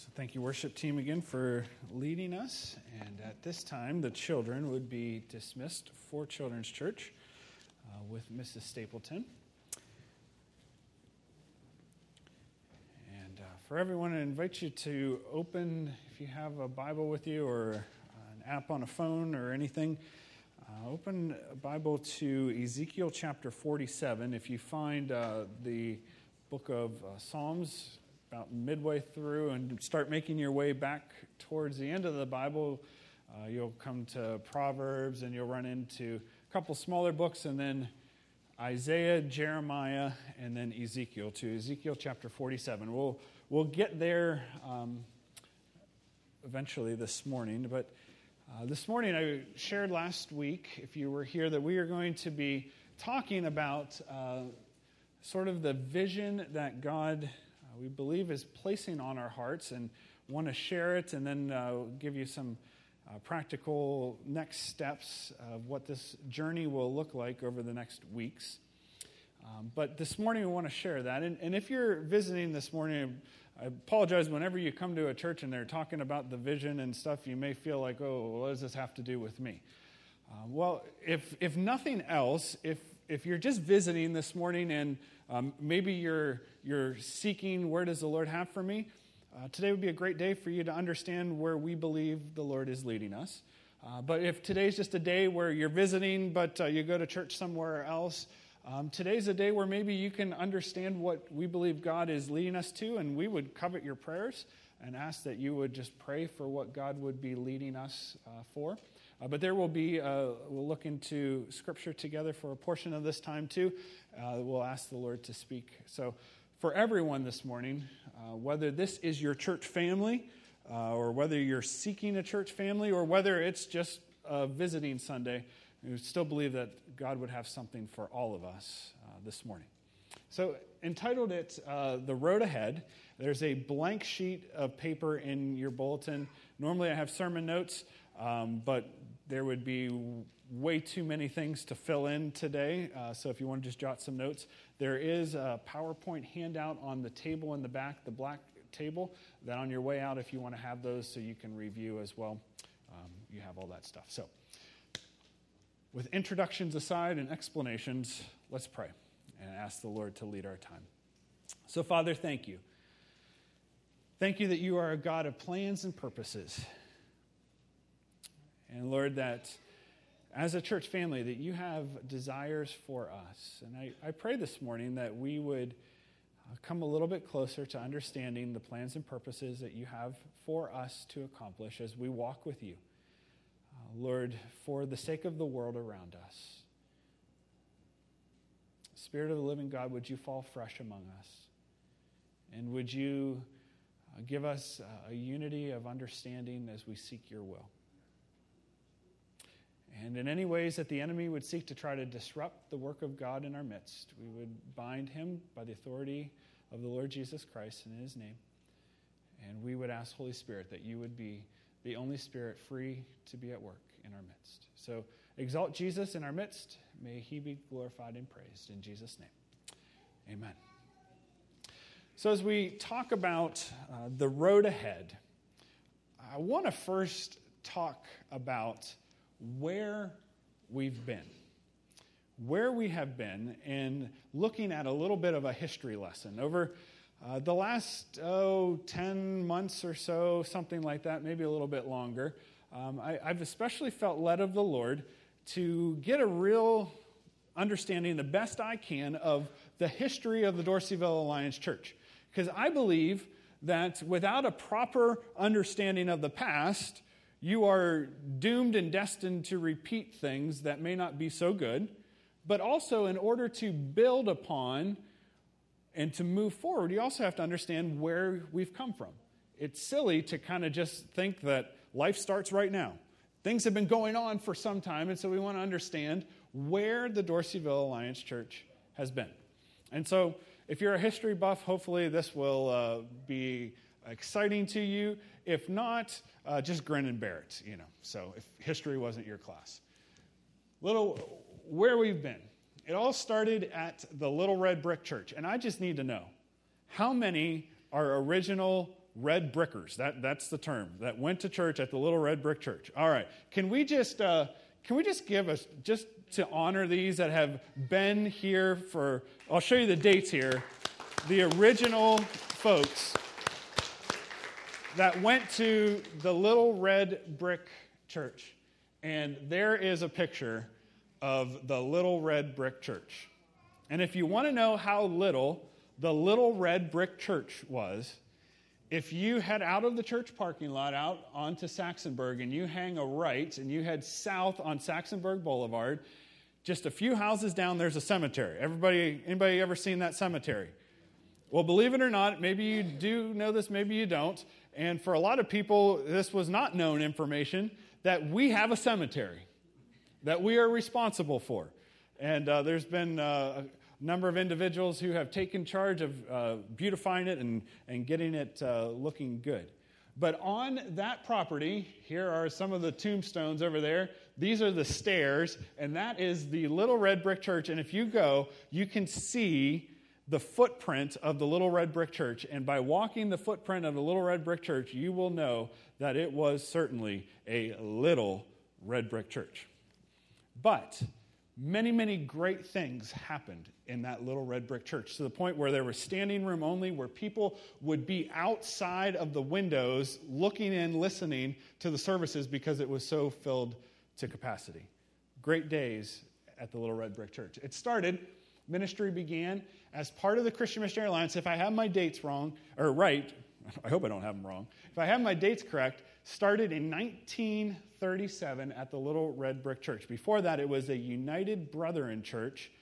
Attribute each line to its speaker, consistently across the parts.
Speaker 1: So thank you, worship team, again for leading us. And at this time, the children would be dismissed for Children's Church with Mrs. Stapleton. And for everyone, I invite you to open, if you have a Bible with you or an app on a phone or anything, open a Bible to Ezekiel chapter 47. If you find the book of Psalms about midway through and start making your way back towards the end of the Bible, you'll come to Proverbs and you'll run into a couple smaller books and then Isaiah, Jeremiah, and then Ezekiel to Ezekiel chapter 47. We'll get there eventually this morning, but this morning I shared last week, if you were here, that we are going to be talking about sort of the vision that God, we believe, is placing on our hearts, and want to share it and then give you some practical next steps of what this journey will look like over the next weeks. But this morning we want to share that. And if you're visiting this morning, I apologize, whenever you come to a church and they're talking about the vision and stuff, you may feel like, oh, what does this have to do with me? Well, if nothing else, if you're just visiting this morning and maybe you're seeking, where does the Lord have for me? Today would be a great day for you to understand where we believe the Lord is leading us. But if today's just a day where you're visiting, but you go to church somewhere else, today's a day where maybe you can understand what we believe God is leading us to, and we would covet your prayers and ask that you would just pray for what God would be leading us for. But there will be, we'll look into Scripture together for a portion of this time too. We'll ask the Lord to speak. So for everyone this morning, whether this is your church family, or whether you're seeking a church family, or whether it's just a visiting Sunday, we still believe that God would have something for all of us this morning. So entitled it, The Road Ahead. There's a blank sheet of paper in your bulletin. Normally I have sermon notes, but there would be way too many things to fill in today. So if you want to just jot some notes, there is a PowerPoint handout on the table in the back, the black table, that on your way out, if you want to have those so you can review as well, you have all that stuff. So with introductions aside and explanations, let's pray and ask the Lord to lead our time. So Father, thank you. Thank you that you are a God of plans and purposes. And Lord, that as a church family, that you have desires for us. And I pray this morning that we would come a little bit closer to understanding the plans and purposes that you have for us to accomplish as we walk with you. Lord, for the sake of the world around us. Spirit of the living God, would you fall fresh among us? And would you give us a unity of understanding as we seek your will? And in any ways that the enemy would seek to try to disrupt the work of God in our midst, we would bind him by the authority of the Lord Jesus Christ and in his name. And we would ask, Holy Spirit, that you would be the only Spirit free to be at work in our midst. So exalt Jesus in our midst. May he be glorified and praised. In Jesus' name, amen. So as we talk about the road ahead, I want to first talk about where we've been, where we have been, and looking at a little bit of a history lesson. Over the last, 10 months or so, something like that, maybe a little bit longer, I've especially felt led of the Lord to get a real understanding, the best I can, of the history of the Dorseyville Alliance Church. Because I believe that without a proper understanding of the past, you are doomed and destined to repeat things that may not be so good, but also in order to build upon and to move forward, you also have to understand where we've come from. It's silly to kind of just think that life starts right now. Things have been going on for some time, and so we want to understand where the Dorseyville Alliance Church has been. And so if you're a history buff, hopefully this will be exciting to you. If not, just grin and bear it, So if history wasn't your class. Where we've been. It all started at the Little Red Brick Church. And I just need to know, how many are original red brickers. That's the term. That went to church at the Little Red Brick Church. All right. Can we just give us, just to honor these that have been here for, I'll show you the dates here. The original folks that went to the Little Red Brick Church. And there is a picture of the Little Red Brick Church. And if you want to know how little the Little Red Brick Church was, if you head out of the church parking lot out onto Saxonburg and you hang a right and you head south on Saxonburg Boulevard, just a few houses down, there's a cemetery. Anybody ever seen that cemetery? Well, believe it or not, maybe you do know this, maybe you don't. And for a lot of people, this was not known information, that we have a cemetery that we are responsible for. And there's been a number of individuals who have taken charge of beautifying it and getting it looking good. But on that property, here are some of the tombstones over there. These are the stairs, and that is the Little Red Brick Church. And if you go, you can see the footprint of the Little Red Brick Church. And by walking the footprint of the Little Red Brick Church, you will know that it was certainly a little red brick church. But many, many great things happened in that Little Red Brick Church, to the point where there was standing room only, where people would be outside of the windows looking in, listening to the services because it was so filled to capacity. Great days at the Little Red Brick Church. It started, ministry began as part of the Christian Missionary Alliance. If I have my dates wrong, or right, I hope I don't have them wrong. If I have my dates correct, started in 1937 at the Little Red Brick Church. Before that, it was a United Brethren Church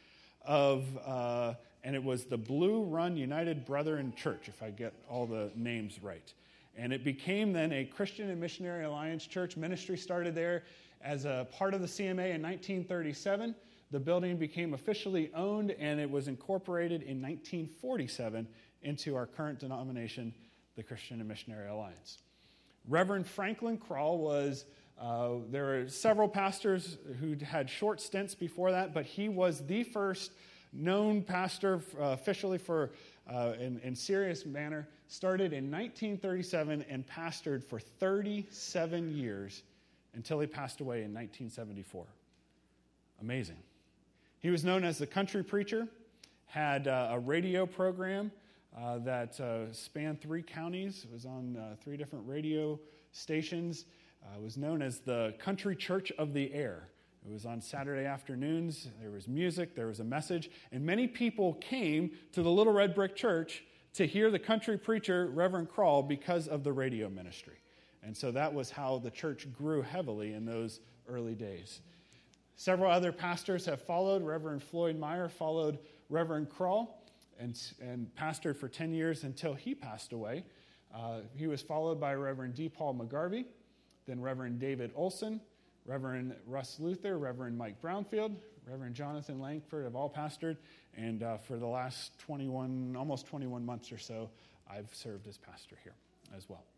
Speaker 1: and it was the Blue Run United Brethren Church, if I get all the names right. And it became then a Christian and Missionary Alliance Church. Ministry started there as a part of the CMA in 1937. The building became officially owned, and it was incorporated in 1947 into our current denomination, the Christian and Missionary Alliance. Reverend Franklin Krall was, there were several pastors who had short stints before that, but he was the first known pastor officially for, in serious manner, started in 1937 and pastored for 37 years until he passed away in 1974. Amazing. He was known as the country preacher, had a radio program that spanned 3 counties. It was on 3 different radio stations. Was known as the Country Church of the Air. It was on Saturday afternoons. There was music, there was a message, and many people came to the Little Red Brick Church to hear the country preacher, Reverend Krall, because of the radio ministry. And so that was how the church grew heavily in those early days. Several other pastors have followed. Reverend Floyd Meyer followed Reverend Krall and pastored for 10 years until he passed away. He was followed by Reverend D. Paul McGarvey, then Reverend David Olson, Reverend Russ Luther, Reverend Mike Brownfield, Reverend Jonathan Langford have all pastored, and for the last almost 21 months or so, I've served as pastor here as well.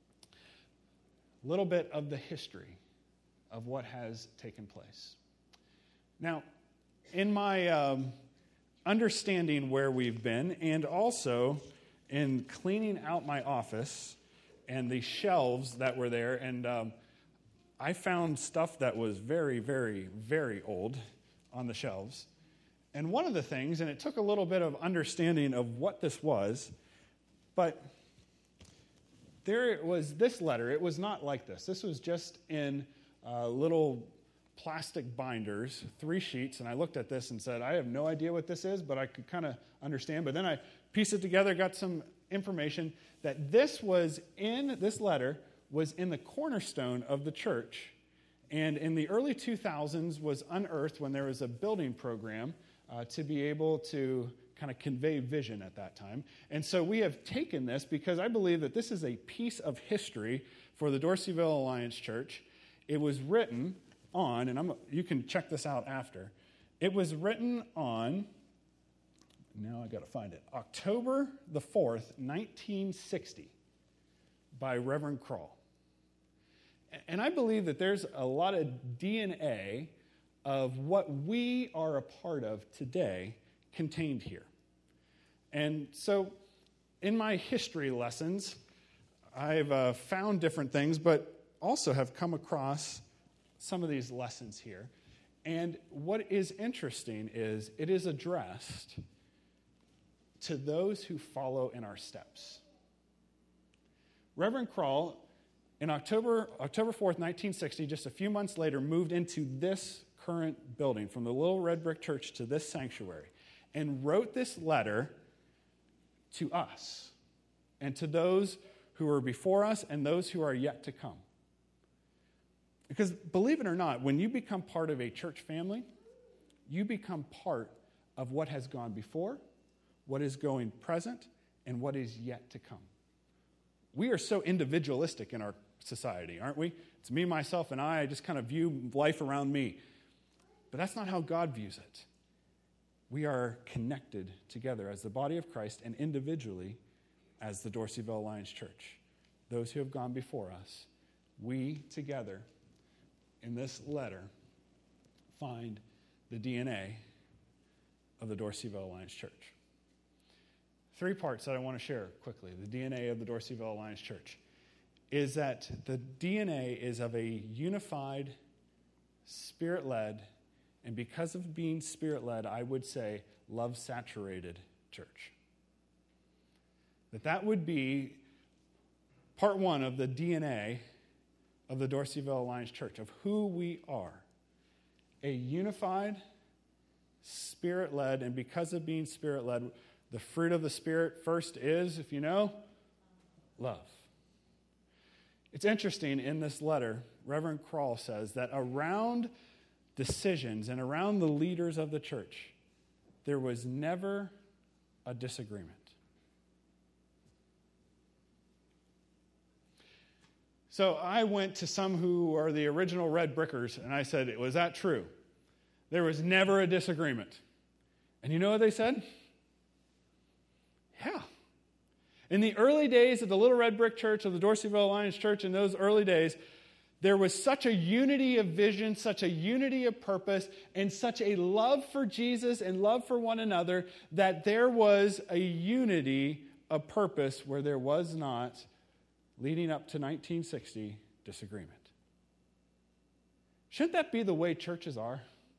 Speaker 1: A little bit of the history of what has taken place. Now, in my understanding where we've been, and also in cleaning out my office and the shelves that were there, and I found stuff that was very, very, very old on the shelves. And one of the things, and it took a little bit of understanding of what this was, but there was this letter. It was not like this. This was just in little plastic binders, 3 sheets, and I looked at this and said, I have no idea what this is, but I could kind of understand. But then I pieced it together, got some information that this letter was in the cornerstone of the church, and in the early 2000s was unearthed when there was a building program to be able to kind of convey vision at that time. And so we have taken this because I believe that this is a piece of history for the Dorseyville Alliance Church. It was written on, and you can check this out after, it was written on, now I got to find it, October the 4th, 1960, by Reverend Krall. And I believe that there's a lot of DNA of what we are a part of today contained here. And so in my history lessons, I've found different things, but also have come across some of these lessons here. And what is interesting is it is addressed to those who follow in our steps. Reverend Krall, in October 4th, 1960, just a few months later, moved into this current building, from the Little Red Brick Church to this sanctuary, and wrote this letter to us and to those who are before us and those who are yet to come. Because believe it or not, when you become part of a church family, you become part of what has gone before, what is going present, and what is yet to come. We are so individualistic in our society, aren't we? It's me, myself, and I just kind of view life around me. But that's not how God views it. We are connected together as the body of Christ and individually as the Dorseyville Alliance Church. Those who have gone before us, we together in this letter find the DNA of the Dorseyville Alliance Church. 3 parts that I want to share quickly. The DNA of the Dorseyville Alliance Church is that the DNA is of a unified, Spirit-led, and because of being Spirit-led, I would say love-saturated church. That would be part 1 of the DNA of the Dorseyville Alliance Church, of who we are. A unified, Spirit-led, and because of being Spirit-led, the fruit of the Spirit first is, if you know, love. It's interesting, in this letter, Reverend Krall says that around decisions and around the leaders of the church, there was never a disagreement. So I went to some who are the original Red Brickers, and I said, was that true? There was never a disagreement. And you know what they said? Yeah. In the early days of the Little Red Brick Church, of the Dorseyville Alliance Church, in those early days, there was such a unity of vision, such a unity of purpose, and such a love for Jesus and love for one another that there was a unity of purpose where there was not, leading up to 1960, disagreement. Shouldn't that be the way churches are?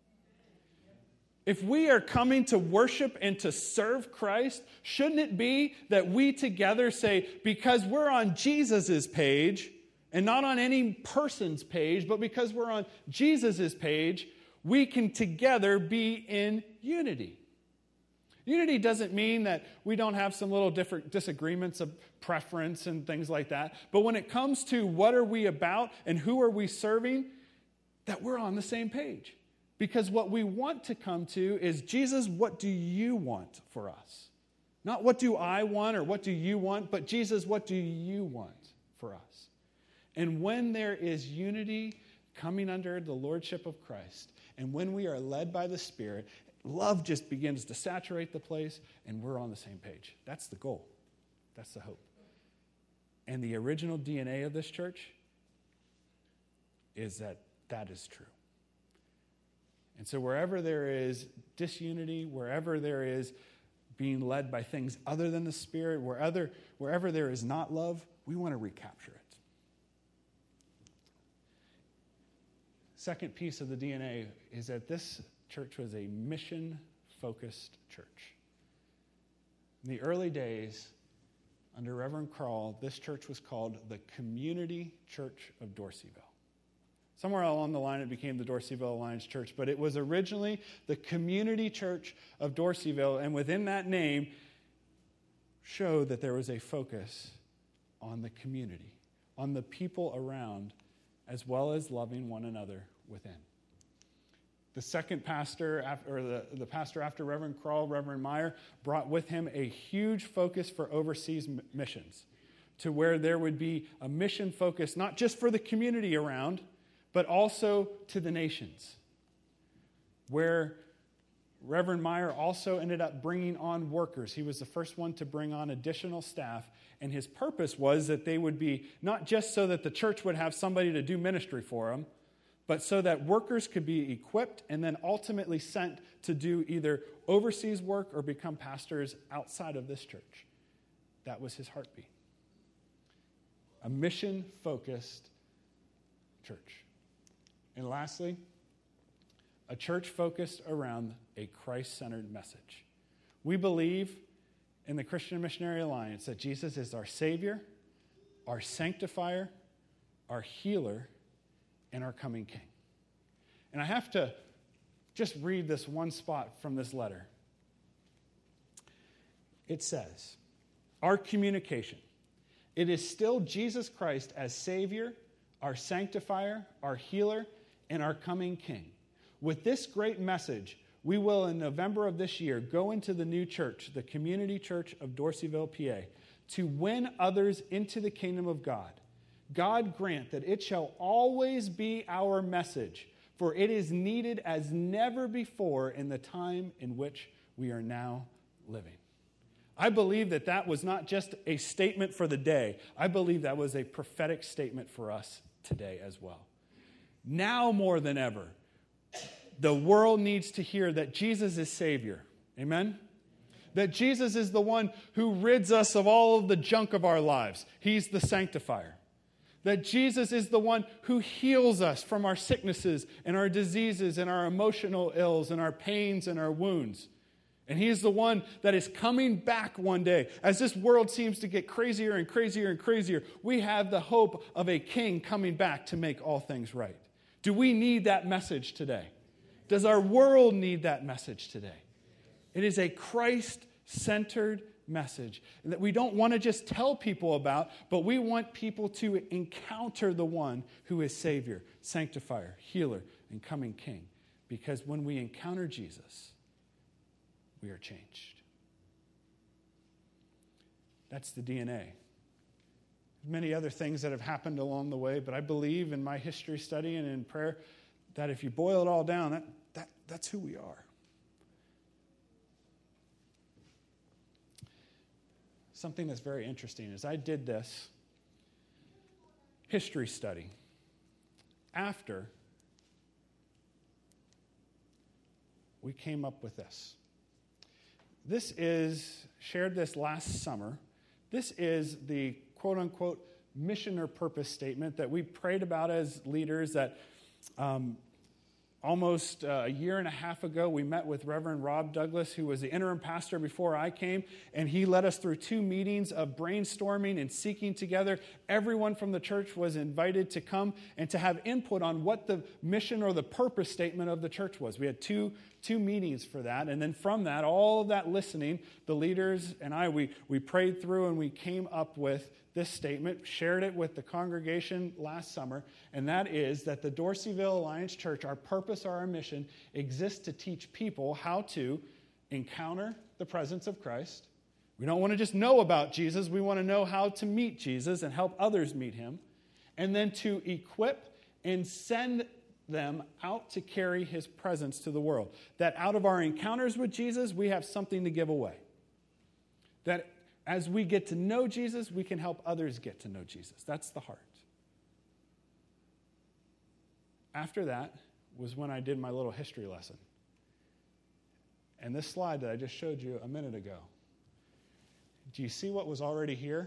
Speaker 1: If we are coming to worship and to serve Christ, shouldn't it be that we together say, because we're on Jesus' page, and not on any person's page, but because we're on Jesus' page, we can together be in unity. Unity doesn't mean that we don't have some little different disagreements of preference and things like that. But when it comes to what are we about and who are we serving, that we're on the same page. Because what we want to come to is, Jesus, what do you want for us? Not what do I want or what do you want, but Jesus, what do you want for us? And when there is unity coming under the lordship of Christ, and when we are led by the Spirit, love just begins to saturate the place, and we're on the same page. That's the goal. That's the hope. And the original DNA of this church is that that is true. And so wherever there is disunity, wherever there is being led by things other than the Spirit, wherever there is not love, we want to recapture it. Second piece of the DNA is that this church was a mission-focused church. In the early days, under Reverend Krall, this church was called the Community Church of Dorseyville. Somewhere along the line, it became the Dorseyville Alliance Church, but it was originally the Community Church of Dorseyville, and within that name showed that there was a focus on the community, on the people around, as well as loving one another within. The second pastor, the pastor after Reverend Krall, Reverend Meyer, brought with him a huge focus for overseas missions, to where there would be a mission focus, not just for the community around, but also to the nations, where Reverend Meyer also ended up bringing on workers. He was the first one to bring on additional staff, and his purpose was that they would be not just so that the church would have somebody to do ministry for them, but so that workers could be equipped and then ultimately sent to do either overseas work or become pastors outside of this church. That was his heartbeat. a mission-focused church. And lastly, a church focused around a Christ-centered message. We believe in the Christian Missionary Alliance that Jesus is our Savior, our sanctifier, our healer, and our coming King. And I have to just read this one spot from this letter. It says, our communication, it is still Jesus Christ as Savior, our sanctifier, our healer, and our coming King. With this great message, we will, in November of this year, go into the new church, the Community Church of Dorseyville, PA, to win others into the kingdom of God. God grant that it shall always be our message, for it is needed as never before in the time in which we are now living. I believe that that was not just a statement for the day. I believe that was a prophetic statement for us today as well. Now more than ever, the world needs to hear that Jesus is Savior. Amen? That Jesus is the one who rids us of all of the junk of our lives. He's the sanctifier. That Jesus is the one who heals us from our sicknesses and our diseases and our emotional ills and our pains and our wounds. And He is the one that is coming back one day. As this world seems to get crazier and crazier and crazier, we have the hope of a King coming back to make all things right. Do we need that message today? Does our world need that message today? It is a Christ-centered message that we don't want to just tell people about, but we want people to encounter the one who is Savior, Sanctifier, Healer, and coming King. Because when we encounter Jesus, we are changed. That's the DNA. Many other things that have happened along the way, but I believe in my history study and in prayer that if you boil it all down, that's who we are. Something that's very interesting is I did this history study after we came up with this. This is, shared this last summer. This is the quote-unquote mission or purpose statement that we prayed about as leaders that almost a year and a half ago, we met with Reverend Rob Douglas, who was the interim pastor before I came, and he led us through 2 meetings of brainstorming and seeking together. Everyone from the church was invited to come and to have input on what the mission or the purpose statement of the church was. We had two meetings for that, and then from that, all of that listening, the leaders and I, we prayed through and we came up with this statement, shared it with the congregation last summer, and that is that the Dorseyville Alliance Church, our purpose or our mission, exists to teach people how to encounter the presence of Christ. We don't want to just know about Jesus. We want to know how to meet Jesus and help others meet Him. And then to equip and send them out to carry His presence to the world. That out of our encounters with Jesus, we have something to give away. That as we get to know Jesus, we can help others get to know Jesus. That's the heart. After that was when I did my little history lesson. And this slide that I just showed you a minute ago, do you see what was already here?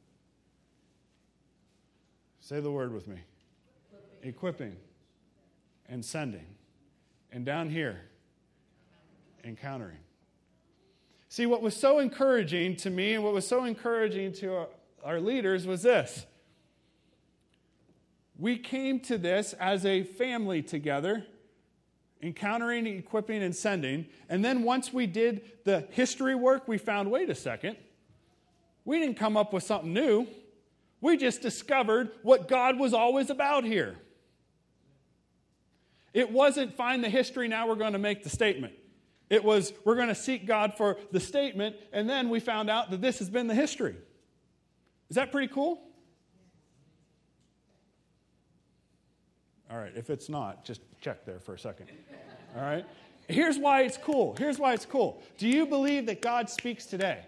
Speaker 1: Say the word with me. Equipping and sending. And down here, encountering. See, what was so encouraging to me and what was so encouraging to our leaders was this. We came to this as a family together, encountering, equipping, and sending. And then once we did the history work, we found, wait a second, we didn't come up with something new. We just discovered what God was always about here. It wasn't find the history, now we're going to make the statement. It was, we're going to seek God for the statement, and then we found out that this has been the history. Is that pretty cool? All right, if it's not, just check there for a second. All right? Here's why it's cool. Here's why it's cool. Do you believe that God speaks today?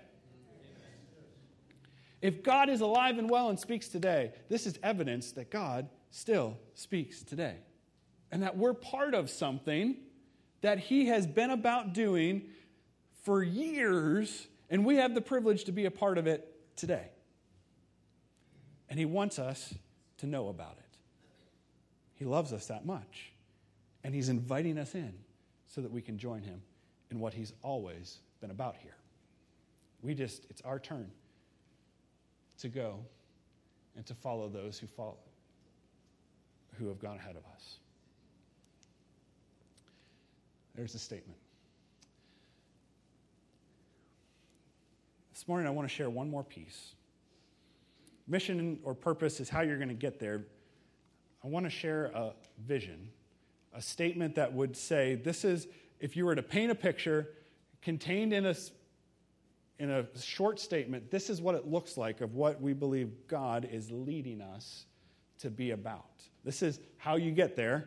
Speaker 1: If God is alive and well and speaks today, this is evidence that God still speaks today. And that we're part of something that He has been about doing for years, and we have the privilege to be a part of it today. And he wants us to know about it. He loves us that much. And he's inviting us in so that we can join him in what he's always been about here. It's our turn to go and to follow those who have gone ahead of us. There's the statement. This morning I want to share one more piece. Mission or purpose is how you're going to get there. I want to share a vision, a statement that would say, this is, if you were to paint a picture contained in a short statement, this is what it looks like of what we believe God is leading us to be about. This is how you get there.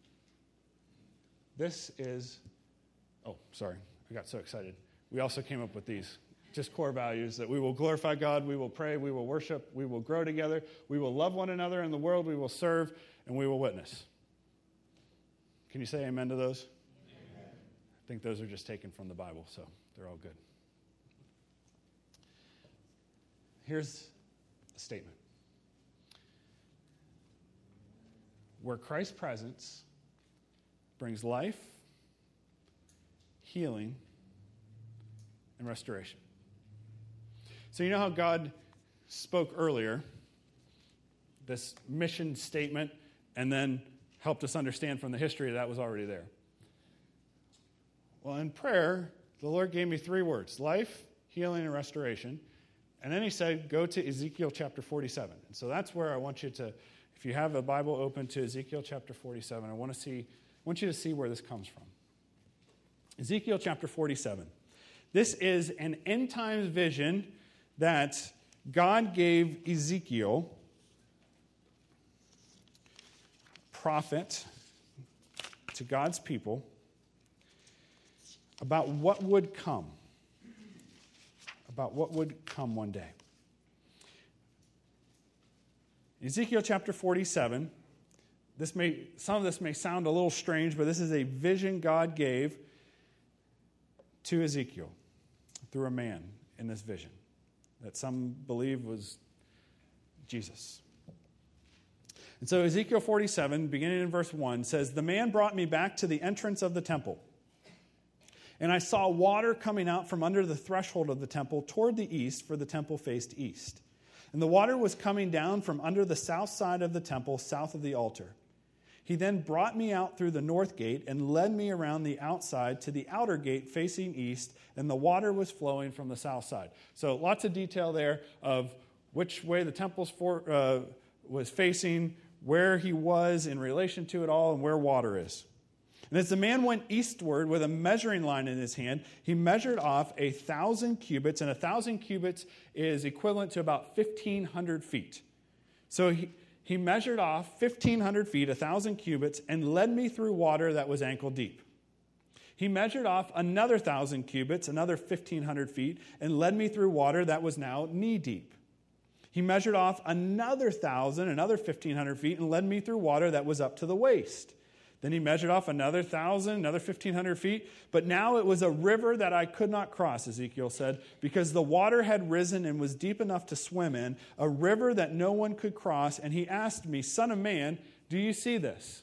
Speaker 1: This is, I got so excited. We also came up with these, just core values, that we will glorify God, we will pray, we will worship, we will grow together, we will love one another in the world, we will serve, and we will witness. Can you say amen to those? Amen. I think those are just taken from the Bible, so they're all good. Here's a statement. Where Christ's presence brings life, healing, and restoration. So you know how God spoke earlier, this mission statement, and then helped us understand from the history that was already there. Well, in prayer, the Lord gave me 3 words: life, healing, and restoration. And then he said, go to Ezekiel chapter 47. And so that's where I want you to, if you have a Bible open to Ezekiel chapter 47, I want you to see where this comes from. Ezekiel chapter 47. This is an end times vision that God gave Ezekiel, prophet to God's people, about what would come. About what would come one day. Ezekiel chapter 47, some of this may sound a little strange, but this is a vision God gave to Ezekiel through a man in this vision that some believe was Jesus. And so Ezekiel 47, beginning in verse 1, says, "The man brought me back to the entrance of the temple. And I saw water coming out from under the threshold of the temple toward the east, for the temple faced east. And the water was coming down from under the south side of the temple, south of the altar. He then brought me out through the north gate and led me around the outside to the outer gate facing east, and the water was flowing from the south side." So lots of detail there of which way the temple was facing, where he was in relation to it all, and where water is. And as the man went eastward with a measuring line in his hand, he measured off 1,000 cubits, and 1,000 cubits is equivalent to about 1,500 feet. So he measured off 1,500 feet, 1,000 cubits, and led me through water that was ankle deep. He measured off another 1,000 cubits, another 1,500 feet, and led me through water that was now knee deep. He measured off another 1,000, another 1,500 feet, and led me through water that was up to the waist. Then he measured off another 1,000, another 1,500 feet. But now it was a river that I could not cross, Ezekiel said, because the water had risen and was deep enough to swim in, a river that no one could cross. And he asked me, "Son of man, do you see this?"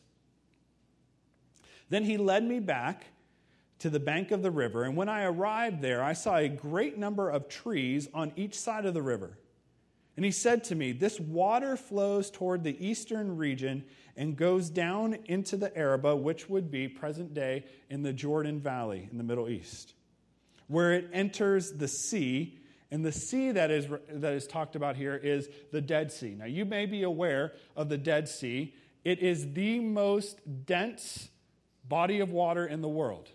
Speaker 1: Then he led me back to the bank of the river. And when I arrived there, I saw a great number of trees on each side of the river. And he said to me, "This water flows toward the eastern region and goes down into the Arabah," which would be present day in the Jordan Valley in the Middle East, where it enters the sea. And the sea that is talked about here is the Dead Sea. Now, you may be aware of the Dead Sea. It is the most dense body of water in the world.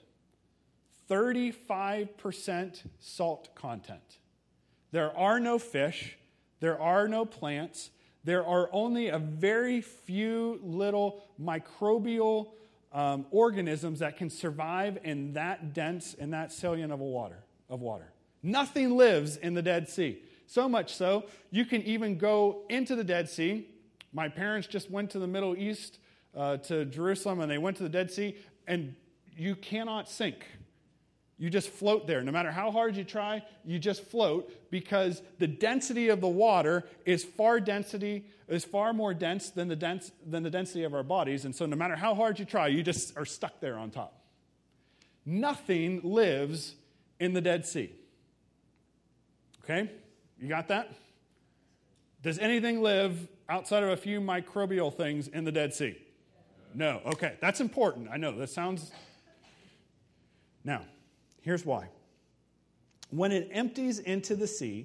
Speaker 1: 35% salt content. There are no fish. There are no plants. There are only a very few little microbial organisms that can survive in that dense, in that salient of water. Nothing lives in the Dead Sea. So much so, you can even go into the Dead Sea. My parents just went to the Middle East, to Jerusalem, and they went to the Dead Sea, and you cannot sink. You just float there. No matter how hard you try, you just float because the density of the water is far more dense than the density of our bodies. And so no matter how hard you try, you just are stuck there on top. Nothing lives in the Dead Sea. Okay? You got that? Does anything live outside of a few microbial things in the Dead Sea? No. Okay, that's important. I know, that sounds... Now, here's why. When it empties into the sea,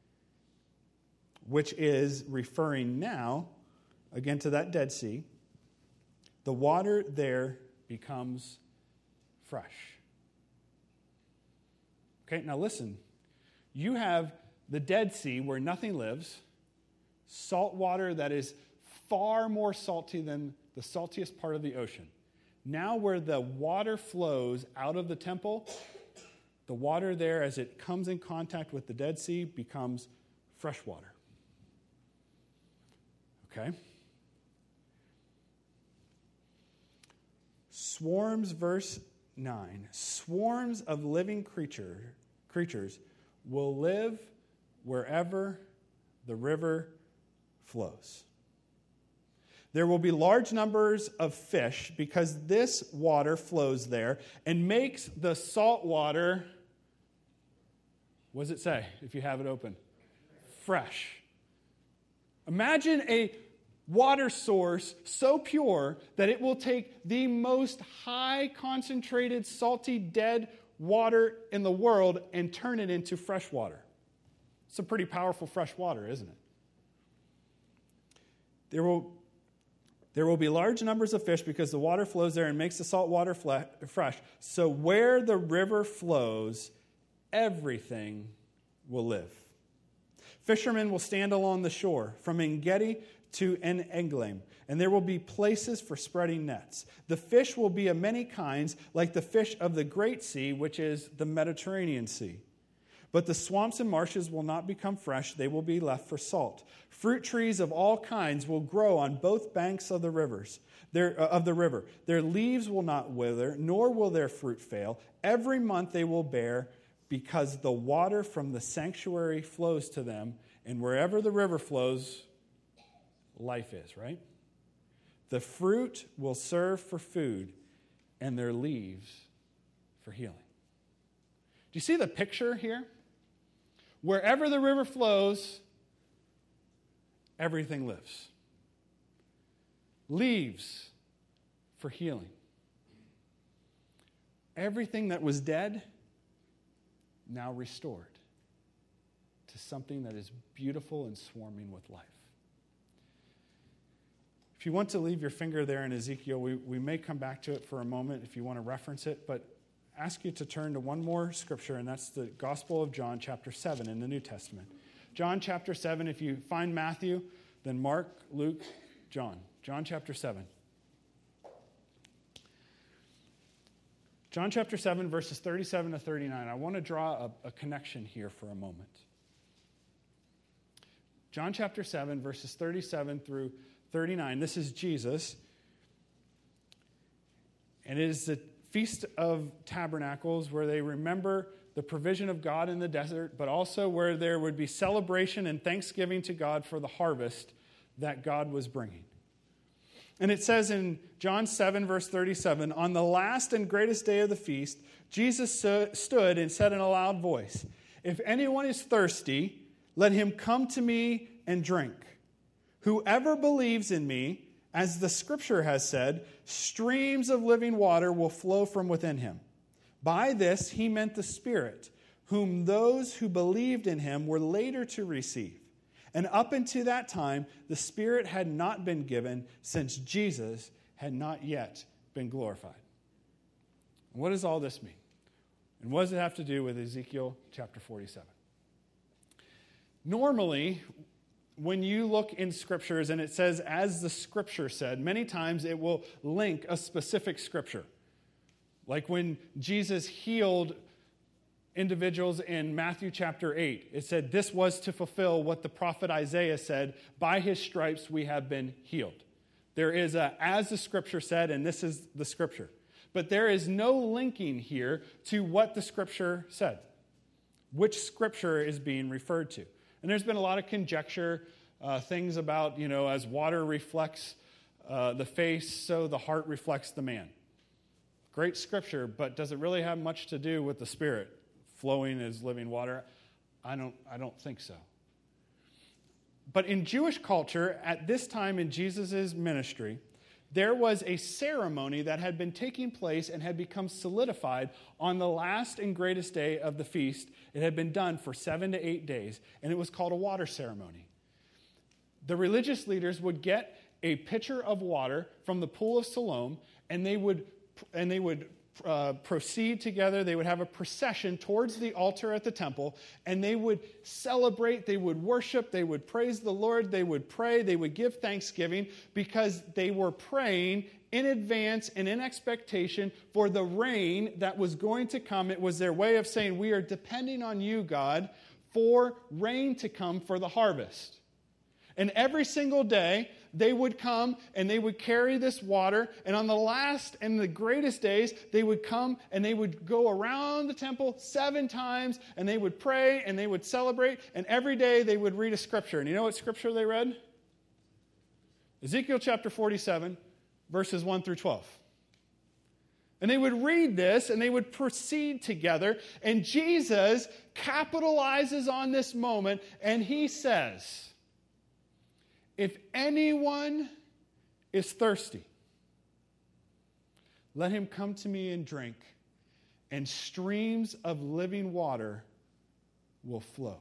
Speaker 1: which is referring now, again, to that Dead Sea, the water there becomes fresh. Okay, now listen. You have the Dead Sea where nothing lives, salt water that is far more salty than the saltiest part of the ocean. Now where the water flows out of the temple, the water there, as it comes in contact with the Dead Sea, becomes fresh water. Okay? Swarms, verse 9. Swarms of living creatures will live wherever the river flows. There will be large numbers of fish because this water flows there and makes the salt water, what does it say if you have it open? Fresh. Imagine a water source so pure that it will take the most high concentrated, salty, dead water in the world and turn it into fresh water. It's a pretty powerful fresh water, isn't it? There will be large numbers of fish because the water flows there and makes the salt water fresh. So where the river flows, everything will live. Fishermen will stand along the shore from En-Gedi to En-Eglaim, and there will be places for spreading nets. The fish will be of many kinds, like the fish of the Great Sea, which is the Mediterranean Sea. But the swamps and marshes will not become fresh, they will be left for salt. Fruit trees of all kinds will grow on both banks of the river. Their leaves will not wither, nor will their fruit fail. Every month they will bear, because the water from the sanctuary flows to them, and wherever the river flows, life is, right? The fruit will serve for food, and their leaves for healing. Do you see the picture here? Wherever the river flows, everything lives. Leaves for healing. Everything that was dead, now restored to something that is beautiful and swarming with life. If you want to leave your finger there in Ezekiel, we may come back to it for a moment if you want to reference it, but ask you to turn to one more scripture, and that's the Gospel of John, chapter 7 in the New Testament. John chapter 7, if you find Matthew, then Mark, Luke, John. John chapter 7. John chapter 7, verses 37 to 39. I want to draw a connection here for a moment. John chapter 7, verses 37 through 39. This is Jesus. And it is the Feast of Tabernacles, where they remember the provision of God in the desert, but also where there would be celebration and thanksgiving to God for the harvest that God was bringing. And it says in John 7, verse 37, on the last and greatest day of the feast, Jesus stood and said in a loud voice, if anyone is thirsty, let him come to me and drink. Whoever believes in me, as the scripture has said, streams of living water will flow from within him. By this he meant the Spirit, whom those who believed in him were later to receive. And up until that time, the Spirit had not been given, since Jesus had not yet been glorified. What does all this mean? And what does it have to do with Ezekiel chapter 47? Normally, when you look in scriptures and it says, as the scripture said, many times it will link a specific scripture. Like when Jesus healed individuals in Matthew chapter 8, it said, this was to fulfill what the prophet Isaiah said, by his stripes we have been healed. There is a, as the scripture said, and this is the scripture. but there is no linking here to what the Scripture said, which Scripture is being referred to. And there's been a lot of conjecture, things about, as water reflects the face, so the heart reflects the man. Great Scripture, but does it really have much to do with the Spirit flowing as living water? I don't think so. But in Jewish culture, at this time in Jesus' ministry, there was a ceremony that had been taking place and had become solidified on the last and greatest day of the feast. It had been done for 7 to 8 days, and it was called a water ceremony. The religious leaders would get a pitcher of water from the pool of Siloam, and they would proceed together. They would have a procession towards the altar at the temple, and they would celebrate, they would worship, they would praise the Lord, they would pray, they would give thanksgiving, because they were praying in advance and in expectation for the rain that was going to come. It was their way of saying, we are depending on you, God, for rain to come for the harvest. And every single day, they would come and they would carry this water. And on the last and the greatest days, they would come and they would go around the temple 7 times. And they would pray and they would celebrate. And every day they would read a scripture. And you know what scripture they read? Ezekiel chapter 47, verses 1 through 12. And they would read this and they would proceed together. And Jesus capitalizes on this moment and he says, if anyone is thirsty, let him come to me and drink, and streams of living water will flow.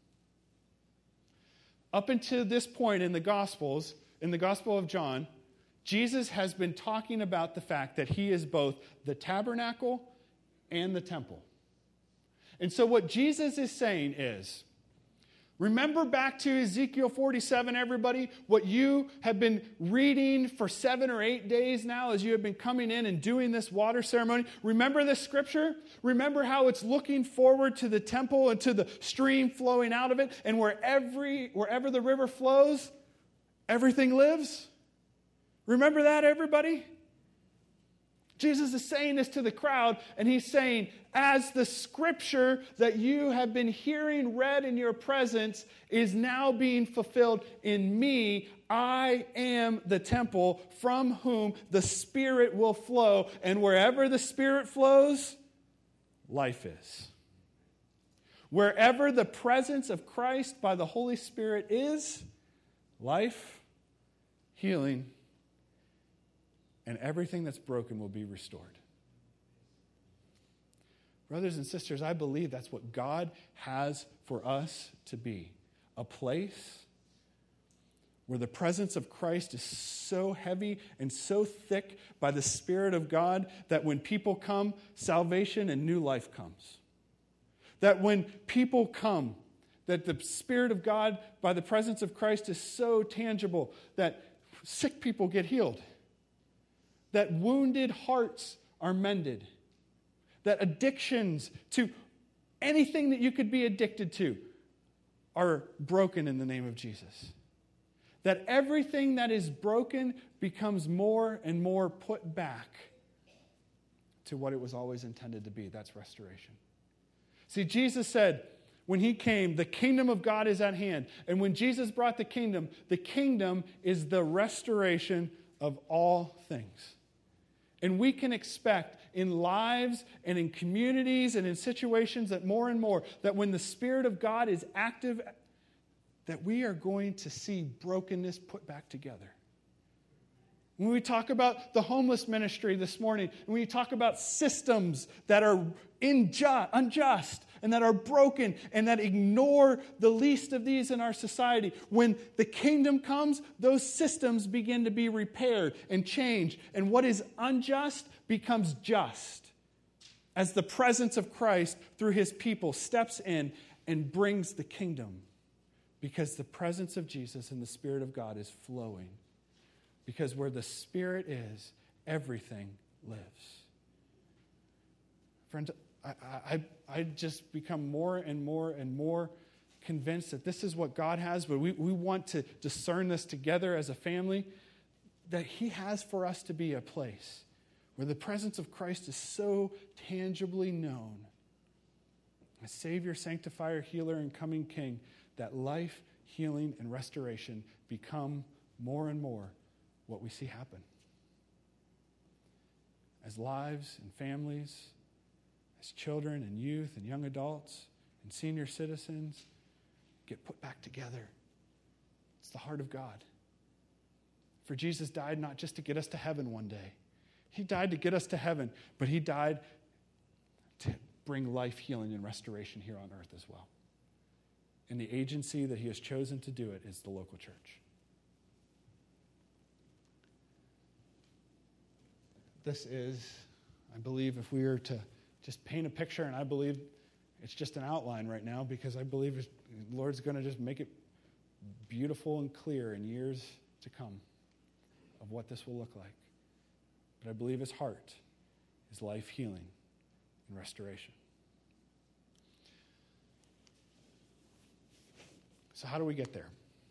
Speaker 1: Up until this point in the Gospels, in the Gospel of John, Jesus has been talking about the fact that he is both the tabernacle and the temple. And so what Jesus is saying is, remember back to Ezekiel 47, everybody, what you have been reading for 7 or 8 days now as you have been coming in and doing this water ceremony. Remember this scripture? Remember how it's looking forward to the temple and to the stream flowing out of it, and wherever the river flows, everything lives? Remember that, everybody? Jesus is saying this to the crowd, and he's saying, as the scripture that you have been hearing read in your presence is now being fulfilled in me, I am the temple from whom the Spirit will flow, and wherever the Spirit flows, life is. Wherever the presence of Christ by the Holy Spirit is, life, healing, and everything that's broken will be restored. Brothers and sisters, I believe that's what God has for us to be. A place where the presence of Christ is so heavy and so thick by the Spirit of God that when people come, salvation and new life comes. That when people come, that the Spirit of God by the presence of Christ is so tangible that sick people get healed. That wounded hearts are mended. That addictions to anything that you could be addicted to are broken in the name of Jesus. That everything that is broken becomes more and more put back to what it was always intended to be. That's restoration. See, Jesus said, when he came, the kingdom of God is at hand. And when Jesus brought the kingdom is the restoration of all things. And we can expect in lives and in communities and in situations that more and more, that when the Spirit of God is active, that we are going to see brokenness put back together. When we talk about the homeless ministry this morning, when we talk about systems that are unjust and that are broken and that ignore the least of these in our society, when the kingdom comes, those systems begin to be repaired and changed. And what is unjust becomes just as the presence of Christ through his people steps in and brings the kingdom. Because the presence of Jesus and the Spirit of God is flowing. Because where the Spirit is, everything lives. Friends, I just become more and more and more convinced that this is what God has, but we want to discern this together as a family, that he has for us to be a place where the presence of Christ is so tangibly known as Savior, Sanctifier, Healer, and coming King, that life, healing, and restoration become more and more what we see happen. As lives and families, as children and youth and young adults and senior citizens get put back together. It's the heart of God. For Jesus died not just to get us to heaven one day. He died to get us to heaven, but he died to bring life, healing, and restoration here on earth as well. And the agency that he has chosen to do it is the local church. This is, I believe, if we were to just paint a picture, and I believe it's just an outline right now because I believe the Lord's going to just make it beautiful and clear in years to come of what this will look like. But I believe his heart is life, healing, and restoration. So how do we get there?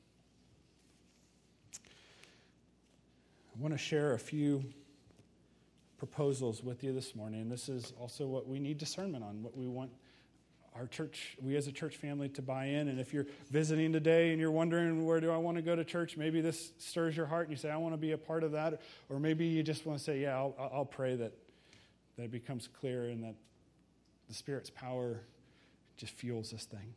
Speaker 1: I want to share a few proposals with you this morning. This is also what we need discernment on, what we want our church, we as a church family, to buy in. And if you're visiting today and you're wondering, where do I want to go to church? Maybe this stirs your heart and you say, I want to be a part of that. Or maybe you just want to say, yeah, I'll pray that it becomes clear and that the Spirit's power just fuels this thing.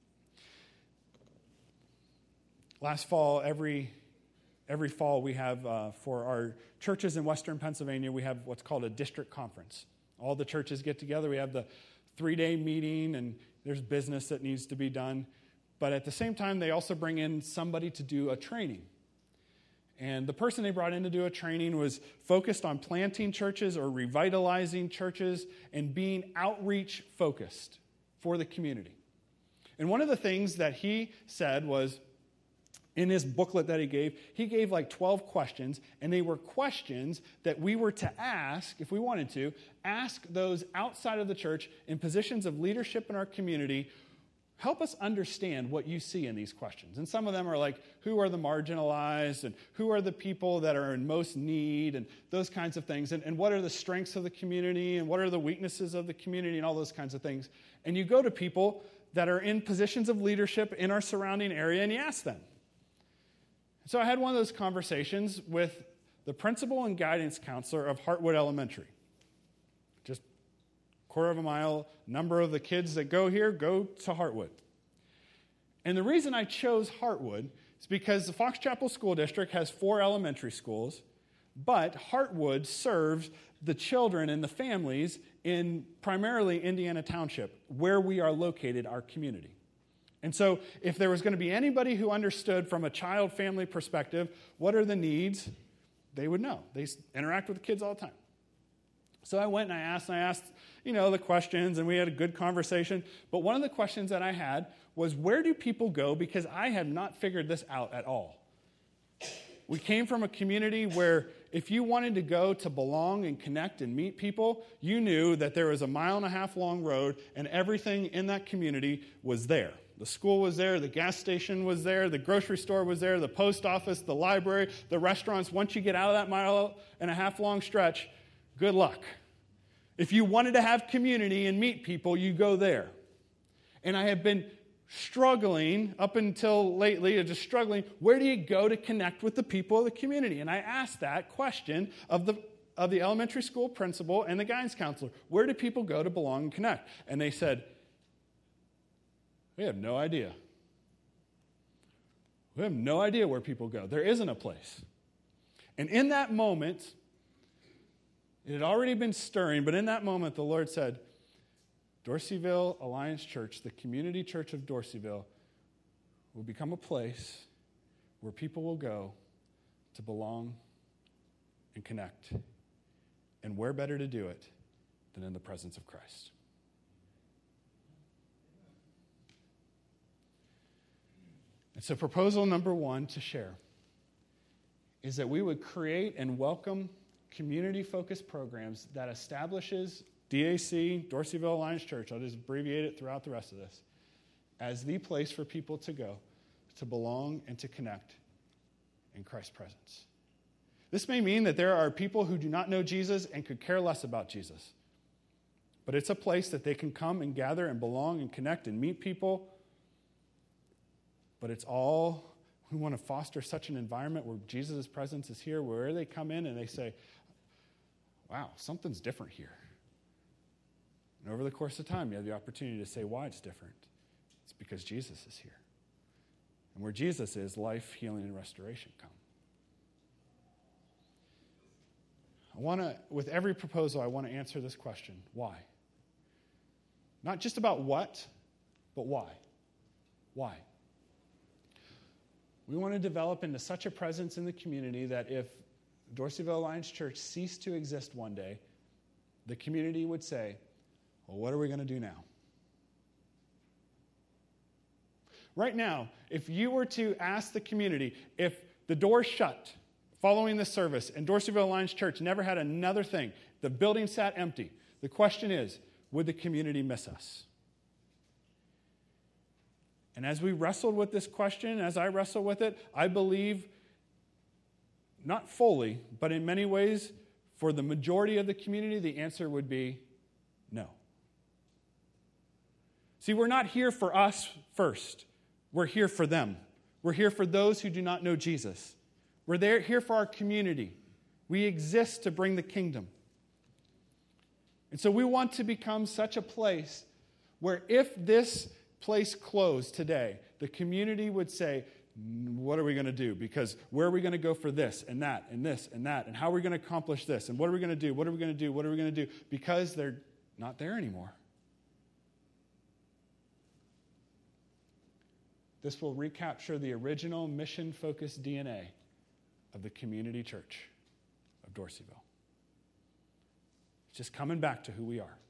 Speaker 1: Last fall, every fall we have, for our churches in Western Pennsylvania, we have what's called a district conference. All the churches get together. We have the 3-day meeting, and there's business that needs to be done. But at the same time, they also bring in somebody to do a training. And the person they brought in to do a training was focused on planting churches or revitalizing churches and being outreach focused for the community. And one of the things that he said was, in his booklet that he gave like 12 questions, and they were questions that we were to ask, if we wanted to, ask those outside of the church in positions of leadership in our community, help us understand what you see in these questions. And some of them are like, who are the marginalized, and who are the people that are in most need, and those kinds of things, and what are the strengths of the community, and what are the weaknesses of the community, and all those kinds of things. And you go to people that are in positions of leadership in our surrounding area, and you ask them. So I had one of those conversations with the principal and guidance counselor of Hartwood Elementary. Just a quarter of a mile, number of the kids that go here go to Hartwood. And the reason I chose Hartwood is because the Fox Chapel School District has 4 elementary schools, but Hartwood serves the children and the families in primarily Indiana Township, where we are located, our community. And so if there was going to be anybody who understood from a child-family perspective what are the needs, they would know. They interact with the kids all the time. So I went and I asked, the questions, and we had a good conversation. But one of the questions that I had was, where do people go? Because I had not figured this out at all. We came from a community where if you wanted to go to belong and connect and meet people, you knew that there was a 1.5 mile long road, and everything in that community was there. The school was there, the gas station was there, the grocery store was there, the post office, the library, the restaurants. Once you get out of that 1.5 mile long stretch, good luck. If you wanted to have community and meet people, you go there. And I have been struggling up until lately, where do you go to connect with the people of the community? And I asked that question of the elementary school principal and the guidance counselor. Where do people go to belong and connect? And they said, we have no idea. We have no idea where people go. There isn't a place. And in that moment, it had already been stirring, but in that moment, the Lord said, Dorseyville Alliance Church, the community church of Dorseyville, will become a place where people will go to belong and connect. And where better to do it than in the presence of Christ? And so proposal number 1 to share is that we would create and welcome community-focused programs that establishes DAC, Dorseyville Alliance Church, I'll just abbreviate it throughout the rest of this, as the place for people to go, to belong and to connect in Christ's presence. This may mean that there are people who do not know Jesus and could care less about Jesus. But it's a place that they can come and gather and belong and connect and meet people. But we want to foster such an environment where Jesus' presence is here, where they come in and they say, wow, something's different here. And over the course of time, you have the opportunity to say why it's different. It's because Jesus is here. And where Jesus is, life, healing, and restoration come. With every proposal, I want to answer this question: why? Not just about what, but why. Why? We want to develop into such a presence in the community that if Dorseyville Alliance Church ceased to exist one day, the community would say, well, what are we going to do now? Right now, if you were to ask the community, if the door shut following the service and Dorseyville Alliance Church never had another thing, the building sat empty, the question is, would the community miss us? And as we wrestled with this question, as I wrestle with it, I believe, not fully, but in many ways, for the majority of the community, the answer would be no. See, we're not here for us first. We're here for them. We're here for those who do not know Jesus. We're here for our community. We exist to bring the kingdom. And so we want to become such a place where if this place closed today, the community would say, what are we going to do? Because where are we going to go for this and that and this and that? And how are we going to accomplish this? And what are we going to do? What are we going to do? What are we going to do? Because they're not there anymore. This will recapture the original mission-focused DNA of the community church of Dorseyville. It's just coming back to who we are.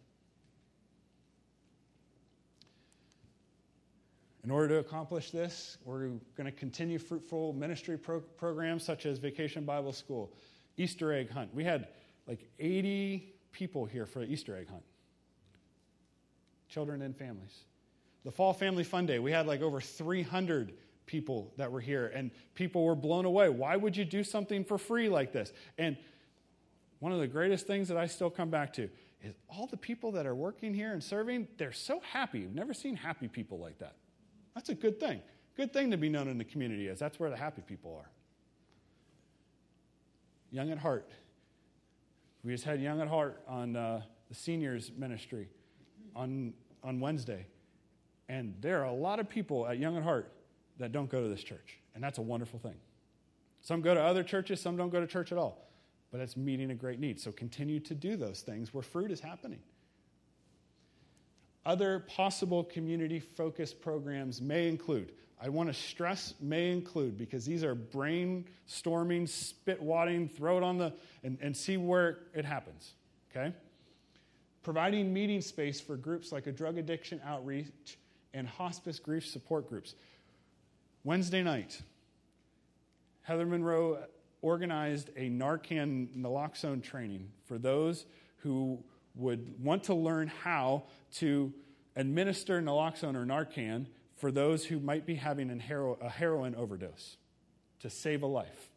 Speaker 1: In order to accomplish this, we're going to continue fruitful ministry programs such as Vacation Bible School, Easter egg hunt. We had like 80 people here for the Easter egg hunt. Children and families. The Fall Family Fun Day, we had like over 300 people that were here, and people were blown away. Why would you do something for free like this? And one of the greatest things that I still come back to is all the people that are working here and serving, they're so happy. I've never seen happy people like that. That's a good thing. Good thing to be known in the community as that's where the happy people are. Young at Heart. We just had Young at Heart on the seniors ministry on Wednesday. And there are a lot of people at Young at Heart that don't go to this church. And that's a wonderful thing. Some go to other churches, some don't go to church at all. But it's meeting a great need. So continue to do those things where fruit is happening. Other possible community-focused programs may include, I want to stress may include, because these are brainstorming, spit-wadding, throw it on and see where it happens, okay? Providing meeting space for groups like a drug addiction outreach and hospice grief support groups. Wednesday night, Heather Monroe organized a Narcan naloxone training for those who would want to learn how to administer naloxone or Narcan for those who might be having a heroin overdose to save a life.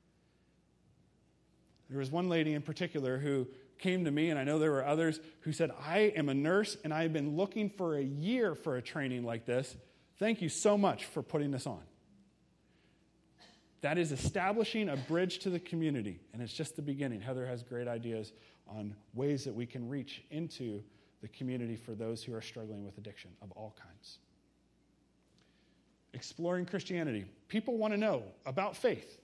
Speaker 1: There was one lady in particular who came to me, and I know there were others, who said, I am a nurse, and I've been looking for a year for a training like this. Thank you so much for putting this on. That is establishing a bridge to the community, and it's just the beginning. Heather has great ideas on ways that we can reach into the community for those who are struggling with addiction of all kinds. Exploring Christianity. People want to know about faith.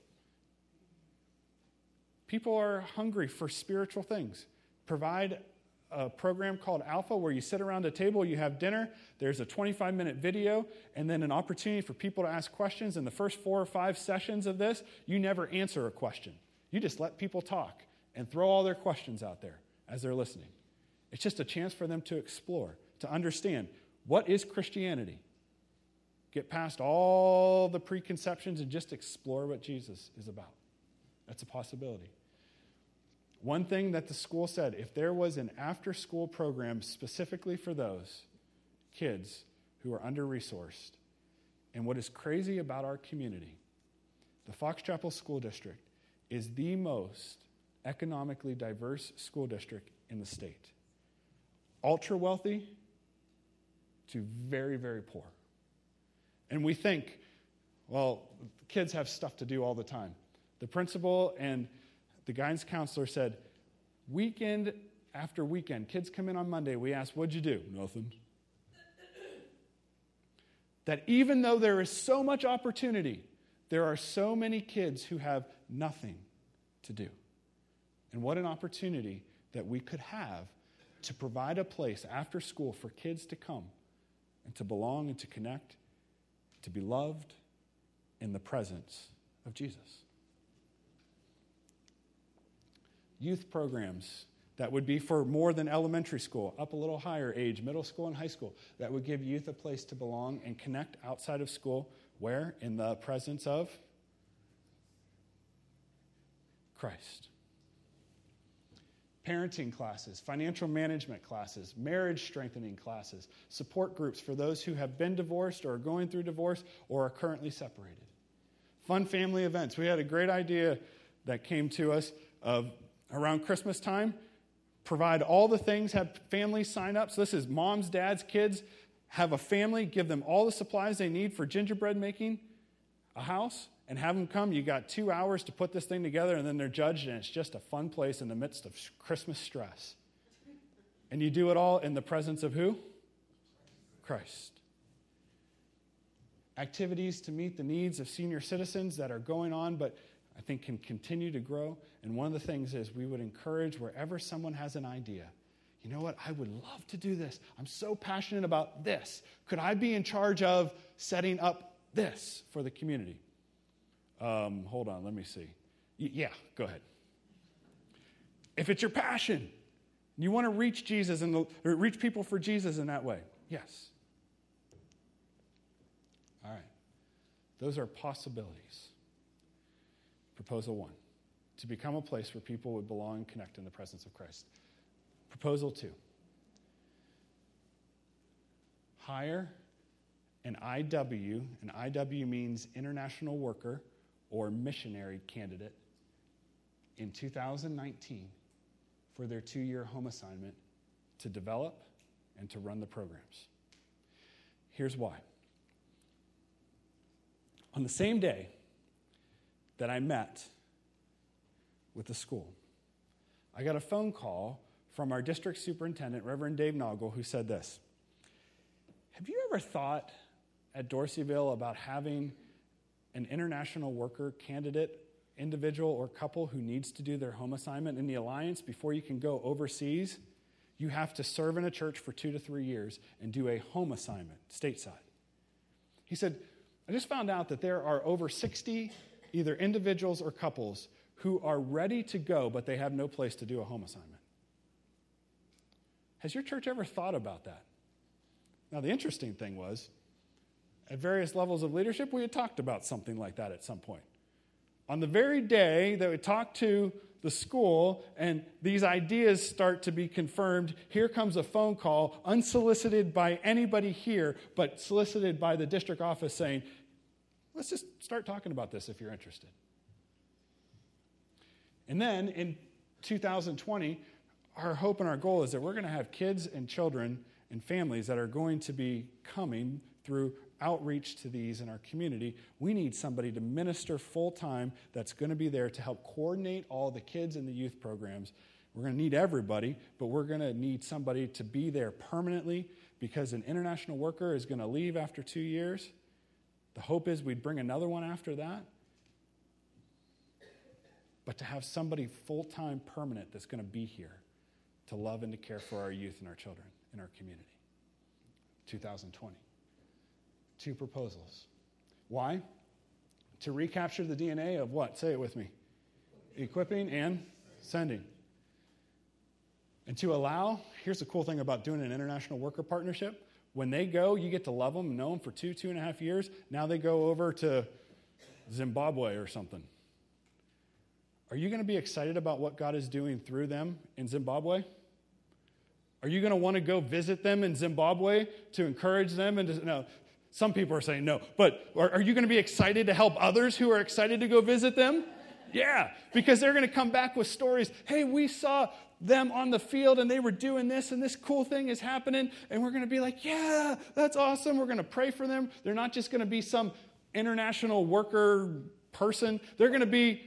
Speaker 1: People are hungry for spiritual things. Provide a program called Alpha where you sit around a table, you have dinner, there's a 25-minute video, and then an opportunity for people to ask questions. In the first 4 or 5 sessions of this, you never answer a question. You just let people talk and throw all their questions out there as they're listening. It's just a chance for them to explore, to understand what is Christianity. Get past all the preconceptions and just explore what Jesus is about. That's a possibility. One thing that the school said, if there was an after-school program specifically for those kids who are under-resourced, and what is crazy about our community, the Fox Chapel School District is the most economically diverse school district in the state. Ultra wealthy to very, very poor. And we think, well, kids have stuff to do all the time. The principal and the guidance counselor said, weekend after weekend, kids come in on Monday, we ask, what'd you do? Nothing. That even though there is so much opportunity, there are so many kids who have nothing to do. And what an opportunity that we could have to provide a place after school for kids to come and to belong and to connect, to be loved in the presence of Jesus. Youth programs that would be for more than elementary school, up a little higher age, middle school and high school, that would give youth a place to belong and connect outside of school. Where? In the presence of Christ. Parenting classes, financial management classes, marriage strengthening classes, support groups for those who have been divorced or are going through divorce or are currently separated. Fun family events. We had a great idea that came to us of around Christmas time. Provide all the things, have families sign up. So this is moms, dads, kids, have a family, give them all the supplies they need for gingerbread making, a house, and have them come. You got 2 hours to put this thing together, and then they're judged, and it's just a fun place in the midst of Christmas stress. And you do it all in the presence of who? Christ. Activities to meet the needs of senior citizens that are going on, but I think can continue to grow. And one of the things is we would encourage wherever someone has an idea, you know what, I would love to do this. I'm so passionate about this. Could I be in charge of setting up this for the community? Hold on, let me see. Yeah, go ahead. If it's your passion, you want to reach Jesus and reach people for Jesus in that way, yes. All right. Those are possibilities. Proposal 1, to become a place where people would belong and connect in the presence of Christ. Proposal 2, hire an IW, and IW means international worker or missionary candidate, in 2019 for their 2-year home assignment to develop and to run the programs. Here's why. On the same day that I met with the school, I got a phone call from our district superintendent, Reverend Dave Noggle, who said this: have you ever thought at Dorseyville about having an international worker candidate, individual or couple who needs to do their home assignment in the Alliance before you can go overseas? You have to serve in a church for 2 to 3 years and do a home assignment stateside. He said, I just found out that there are over 60 either individuals or couples who are ready to go, but they have no place to do a home assignment. Has your church ever thought about that? Now, the interesting thing was, at various levels of leadership, we had talked about something like that at some point. On the very day that we talked to the school and these ideas start to be confirmed, here comes a phone call, unsolicited by anybody here, but solicited by the district office saying, let's just start talking about this if you're interested. And then in 2020, our hope and our goal is that we're going to have kids and children and families that are going to be coming through outreach to these in our community. We need somebody to minister full-time that's going to be there to help coordinate all the kids in the youth programs. We're going to need everybody, but we're going to need somebody to be there permanently, because an international worker is going to leave after 2 years. The hope is we'd bring another one after that. But to have somebody full-time permanent that's going to be here to love and to care for our youth and our children in our community. 2020. 2 proposals. Why? To recapture the DNA of what? Say it with me. Equipping and sending. And to allow, here's the cool thing about doing an international worker partnership. When they go, you get to love them and know them for 2.5 years. Now they go over to Zimbabwe or something. Are you going to be excited about what God is doing through them in Zimbabwe? Are you going to want to go visit them in Zimbabwe to encourage them? And no, some people are saying no. But are you going to be excited to help others who are excited to go visit them? Yeah, because they're going to come back with stories. Hey, we saw them on the field and they were doing this and this cool thing is happening. And we're going to be like, yeah, that's awesome. We're going to pray for them. They're not just going to be some international worker person. They're going to be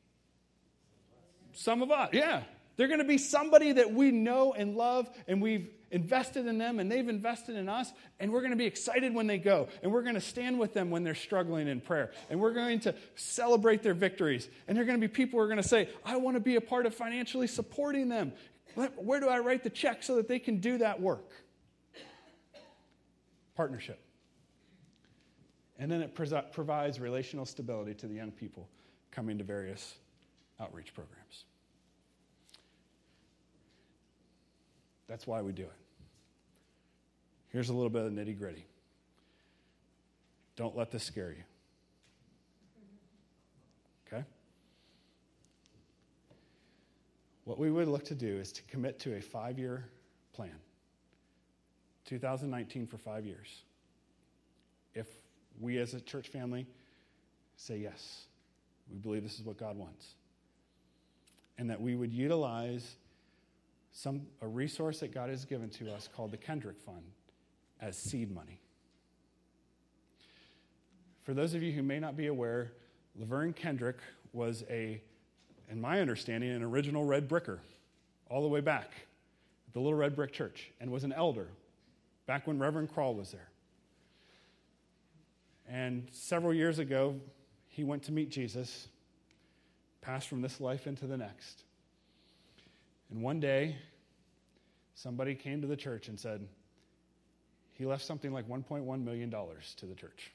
Speaker 1: some of us. Yeah, they're going to be somebody that we know and love, and we've invested in them and they've invested in us, and we're going to be excited when they go, and we're going to stand with them when they're struggling in prayer, and we're going to celebrate their victories, and they're going to be people who are going to say, I want to be a part of financially supporting them. Where do I write the check so that they can do that work? Partnership. And then it provides relational stability to the young people coming to various outreach programs. That's why we do it. Here's a little bit of nitty-gritty. Don't let this scare you. Okay? What we would look to do is to commit to a 5-year plan. 2019 for 5 years. If we as a church family say yes, we believe this is what God wants. And that we would utilize a resource that God has given to us called the Kendrick Fund as seed money. For those of you who may not be aware, Laverne Kendrick was in my understanding, an original Red Bricker all the way back at the Little Red Brick Church, and was an elder back when Reverend Krall was there. And several years ago, he went to meet Jesus, passed from this life into the next. And one day, somebody came to the church and said, he left something like $1.1 million to the church.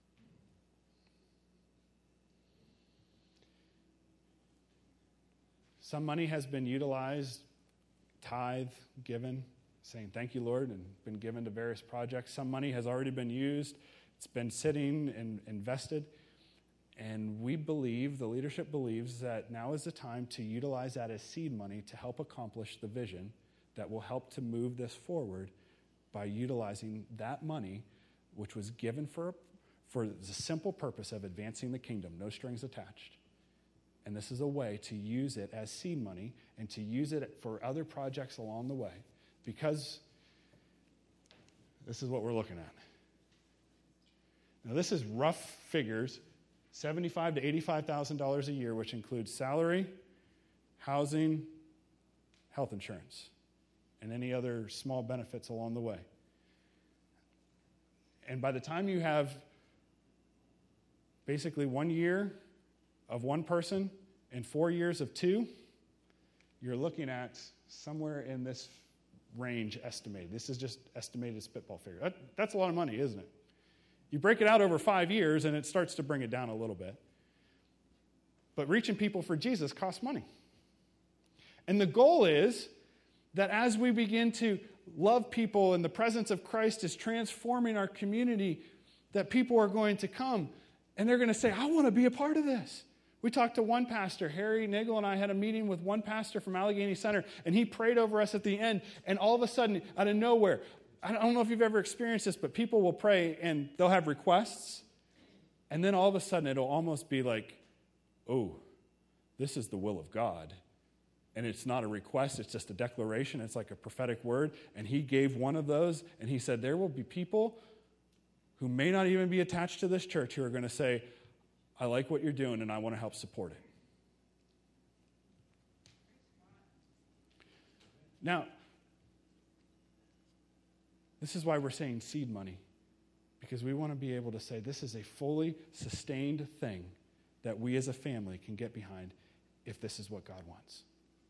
Speaker 1: Some money has been utilized, tithe, given, saying thank you, Lord, and been given to various projects. Some money has already been used. It's been sitting and invested. And we believe, the leadership believes, that now is the time to utilize that as seed money to help accomplish the vision that will help to move this forward by utilizing that money, which was given for the simple purpose of advancing the kingdom, no strings attached. And this is a way to use it as seed money and to use it for other projects along the way, because this is what we're looking at. Now, this is rough figures, $75,000 to $85,000 a year, which includes salary, housing, health insurance, and any other small benefits along the way. And by the time you have basically 1 year of one person and 4 years of two, you're looking at somewhere in this range estimated. This is just estimated spitball figure. That's a lot of money, isn't it? You break it out over 5 years, and it starts to bring it down a little bit. But reaching people for Jesus costs money. And the goal is that as we begin to love people and the presence of Christ is transforming our community, that people are going to come, and they're going to say, I want to be a part of this. We talked to one pastor, Harry Nagel, and I had a meeting with one pastor from Allegheny Center, and he prayed over us at the end, and all of a sudden, out of nowhere, I don't know if you've ever experienced this, but people will pray and they'll have requests, and then all of a sudden it'll almost be like, oh, this is the will of God. And it's not a request, it's just a declaration. It's like a prophetic word. And he gave one of those, and he said, there will be people who may not even be attached to this church who are going to say, I like what you're doing and I want to help support it. Now, this is why we're saying seed money, because we want to be able to say this is a fully sustained thing that we as a family can get behind if this is what God wants.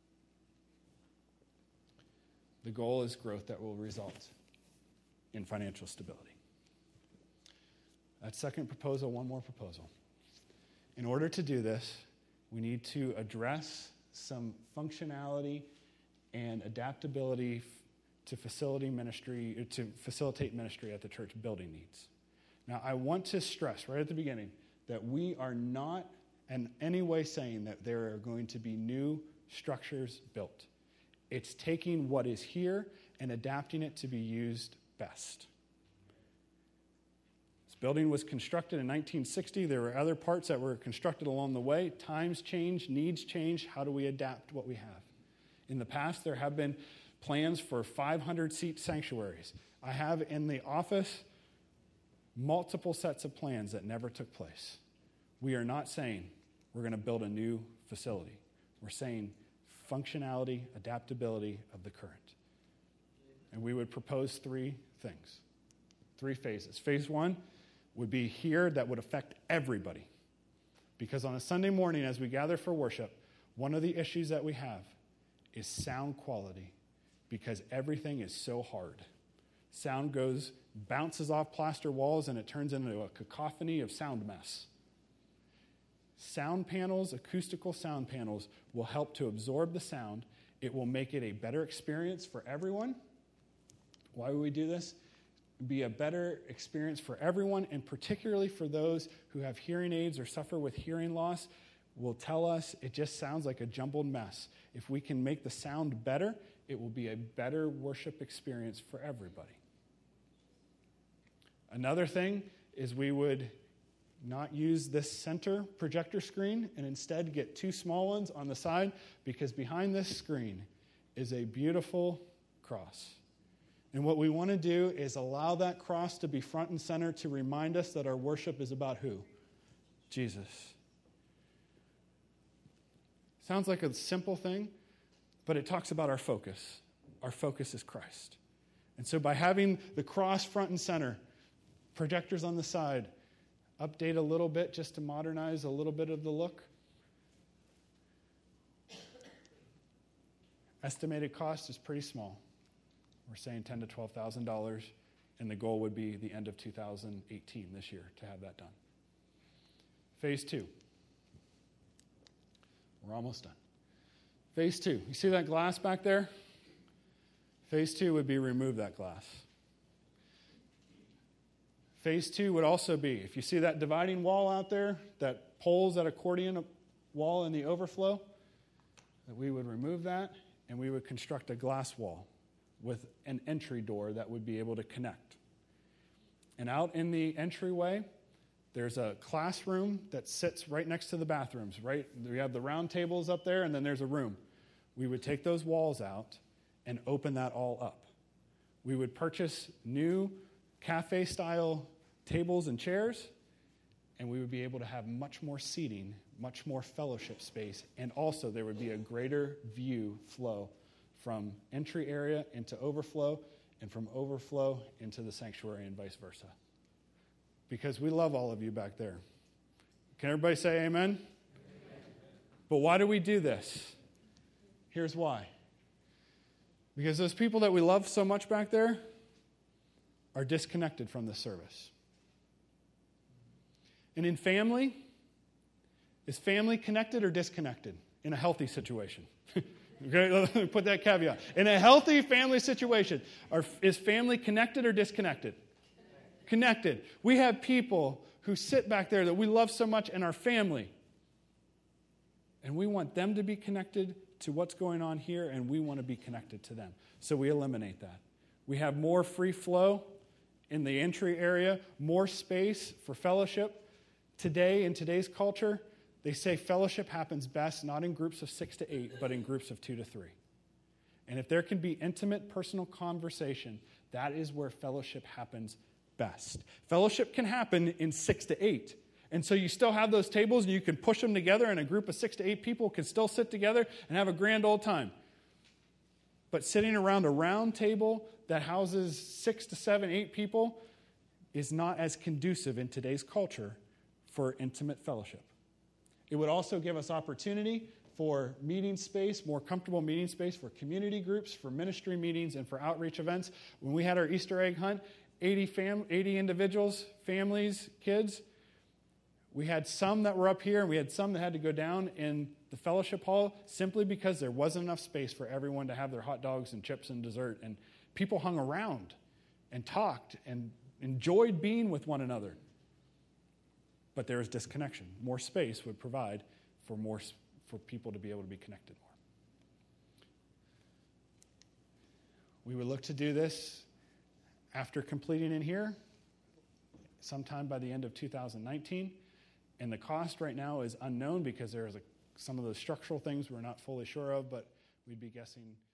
Speaker 1: The goal is growth that will result in financial stability. That second proposal, one more proposal. In order to do this, we need to address some functionality and adaptability to facilitate ministry at the church building needs. Now, I want to stress right at the beginning that we are not in any way saying that there are going to be new structures built. It's taking what is here and adapting it to be used best. Building was constructed in 1960. There were other parts that were constructed along the way. Times change, needs change. How do we adapt what we have? In the past, there have been plans for 500-seat sanctuaries. I have in the office multiple sets of plans that never took place. We are not saying we're going to build a new facility. We're saying functionality, adaptability of the current. And we would propose 3 things, 3 phases. Phase 1 would be here that would affect everybody. Because on a Sunday morning as we gather for worship, one of the issues that we have is sound quality, because everything is so hard. Sound bounces off plaster walls, and it turns into a cacophony of sound mess. Sound panels, acoustical sound panels, will help to absorb the sound. It will make it a better experience for everyone. Why would we do this? Be a better experience for everyone, and particularly for those who have hearing aids or suffer with hearing loss, will tell us it just sounds like a jumbled mess. If we can make the sound better, it will be a better worship experience for everybody. Another thing is we would not use this center projector screen and instead get 2 small ones on the side, because behind this screen is a beautiful cross. And what we want to do is allow that cross to be front and center to remind us that our worship is about who? Jesus. Sounds like a simple thing, but it talks about our focus. Our focus is Christ. And so by having the cross front and center, projectors on the side, update a little bit just to modernize a little bit of the look. Estimated cost is pretty small. We're saying $10,000 to $12,000, and the goal would be the end of 2018, this year, to have that done. Phase 2. We're almost done. Phase 2. You see that glass back there? Phase 2 would be remove that glass. Phase 2 would also be, if you see that dividing wall out there that pulls that accordion wall in the overflow, that we would remove that, and we would construct a glass wall with an entry door that would be able to connect. And out in the entryway, there's a classroom that sits right next to the bathrooms, right? We have the round tables up there, and then there's a room. We would take those walls out and open that all up. We would purchase new cafe-style tables and chairs, and we would be able to have much more seating, much more fellowship space, and also there would be a greater view flow from entry area into overflow, and from overflow into the sanctuary, and vice versa. Because we love all of you back there. Can everybody say amen? Amen. But why do we do this? Here's why. Because those people that we love so much back there are disconnected from the service. And in family, is family connected or disconnected in a healthy situation? Okay, let me put that caveat. In a healthy family situation, is family connected or disconnected? Connected. We have people who sit back there that we love so much in our family. And we want them to be connected to what's going on here, and we want to be connected to them. So we eliminate that. We have more free flow in the entry area, more space for fellowship. Today, in today's culture, they say fellowship happens best not in groups of 6 to 8, but in groups of 2 to 3. And if there can be intimate, personal conversation, that is where fellowship happens best. Fellowship can happen in 6 to 8. And so you still have those tables, and you can push them together, and a group of 6 to 8 people can still sit together and have a grand old time. But sitting around a round table that houses 6 to 7, 8 people is not as conducive in today's culture for intimate fellowship. It would also give us opportunity for meeting space, more comfortable meeting space for community groups, for ministry meetings, and for outreach events. When we had our Easter egg hunt, 80 individuals, families, kids, we had some that were up here, and we had some that had to go down in the fellowship hall simply because there wasn't enough space for everyone to have their hot dogs and chips and dessert. And people hung around and talked and enjoyed being with one another. But there is disconnection. More space would provide for people to be able to be connected more. We would look to do this after completing in here, sometime by the end of 2019. And the cost right now is unknown because there's some of those structural things we're not fully sure of, but we'd be guessing